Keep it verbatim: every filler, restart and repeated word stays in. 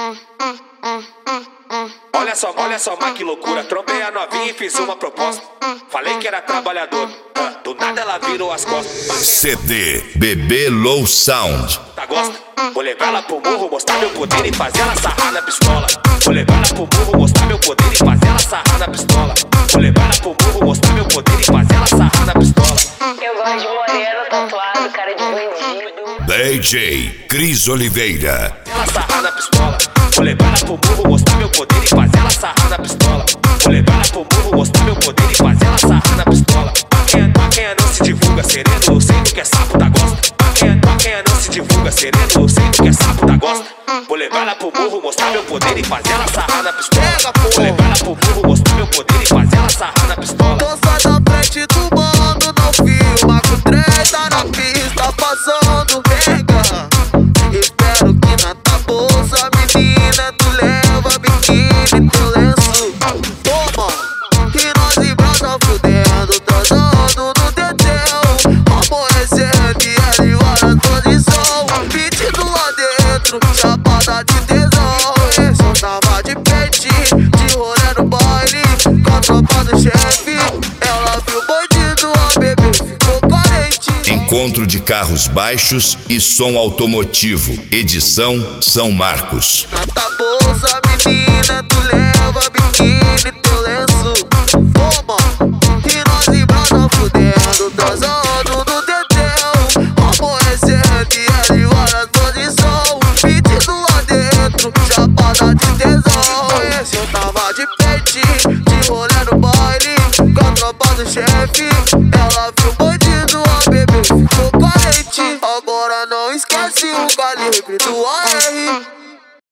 Olha só, olha só, mas que loucura. Trombei a novinha e fiz uma proposta. Falei que era trabalhador, do nada ela virou as costas. C D Bebê Low Sound. Tá gosta? Vou levar ela pro morro, mostrar meu poder e fazer ela sarrar na pistola. Vou levar ela pro morro, mostrar meu poder e fazer ela sarrar na pistola. Vou levar ela pro morro, mostrar meu poder e fazer ela sarrar na pistola. Eu gosto de moreno, tatuado, cara de bandido. D J Cris Oliveira. Ela sarrar na pistola. Vou levar ela pro morro, mostrar meu poder e fazer ela sarrar na pistola. Vou levar ela pro morro, mostrar meu poder e fazer ela sarrar na pistola. Pra quem, pra quem não se divulga sereno, eu sei do que é sapo da gosta. Pra quem, pra quem não se divulga sereno, eu sei do que é sapo da gosta. Vou levar ela pro morro, mostrar meu poder e fazer ela sarrar na pistola. Vou levar ela pro morro, mostrar meu poder e fazer ela sarrar na pistola. Tô só da frente do bando, não filma com treta na pista passando. Pega, espero que na tua bolsa, menina, tu leva biquíni, teu lenço. Toma, que nós e brasa fudendo, transando no teteu. Aborrecendo e ali horas posição, pedido lá dentro, chapada de tesão. Esse eu tava de peitinho, de rolê no baile, com a tropa do chefe. Ela viu o bandido, a bebê ficou carente. Encontro de carros baixos e som automotivo. Edição São Marcos. Na tua bolsa, menina, tu leva biquíni, teu lenço. Toma, que nós e brasa fudendo, transando no teteu. Aborrecendo e ali horas posição, pedido lá dentro, chapada de tesão. Esse eu tava de peitinho, de rolê no baile, com a tropa do chefe. Ela viu o bandido, a bebê ficou carente. Agora não esquece o calibre do A R.